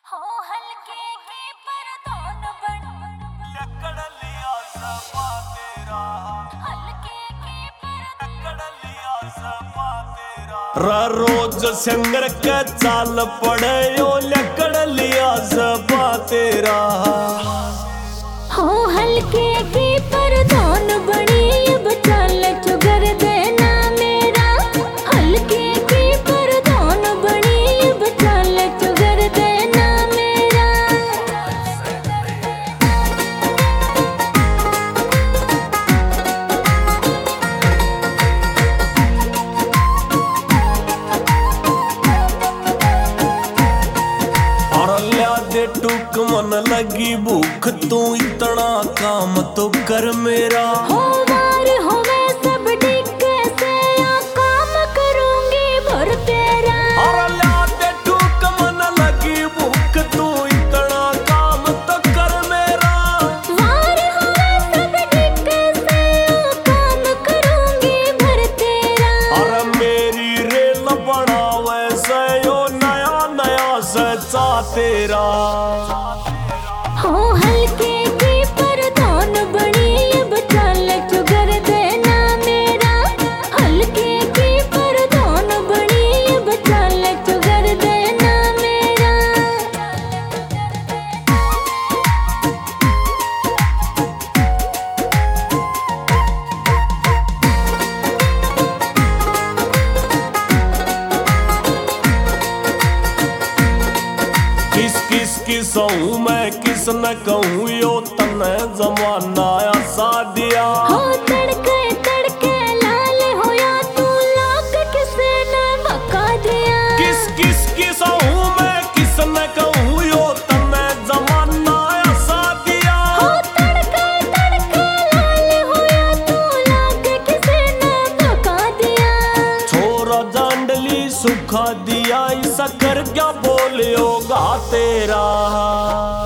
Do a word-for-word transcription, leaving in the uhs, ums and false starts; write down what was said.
हो हल्के की परदोन बन लकड़ लिया सपा तेरा हल्के की परदोन लकड़ लिया सपा तेरा रोज संगर के चाल पड़े यो लकड़ लिया सपा तेरा हो हल्के की परदोन बनी अब चल चुगर देना मेरा हल्के की परदोन बनी अब चल चुगर देना मेरा और लिया दे टूक मन लगी भूख तू इतना काम तो कर मेरा हो वार हो मैं सब डिक्के से या काम करूंगी भर तेरा और लिया दे टूक मन लगी भूख तू इतना काम तो कर मेरा वार हो मैं सब डिक्के से या काम करूंगी भर तेरा और मेरी रेल बनावे से यो नया नया सचा तेरा हो हल्के की परदोन बनी अब चल चुगर देना मेरा हल्के की परदोन बनी अब चल चुगर देना मेरा किस किस किस हूँ मैं किस न कहूँ यो तने जमाना ऐसा दिया हो तड़के तड़के लाल होया तू लाख किसे ने भका दिया किस किस किस हूँ मैं किस न कहूँ यो तने जमाना ऐसा दिया हो तड़के तड़के लाल होया तू लाख किसे ने भका दिया छोरा जांडली सुखा दिया इसा कर क्या बोलियोगा तेरा